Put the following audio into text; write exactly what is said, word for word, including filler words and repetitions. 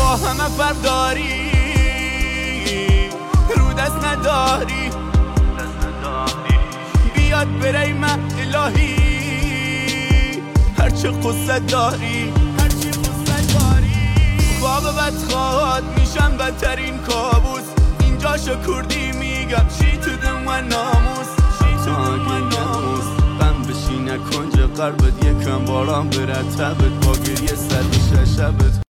با همه فرق داری، رو دست نداری بیاد بری من الهی، هرچه قصه داری خواب بدخواد میشم بدترین کابوس، اینجا شکردی میگم شی تو دم ناموس، تو اگه ناموس غم بشینه کنج قلبت، یکم باران بره تبت با گریه سر بشه شبت.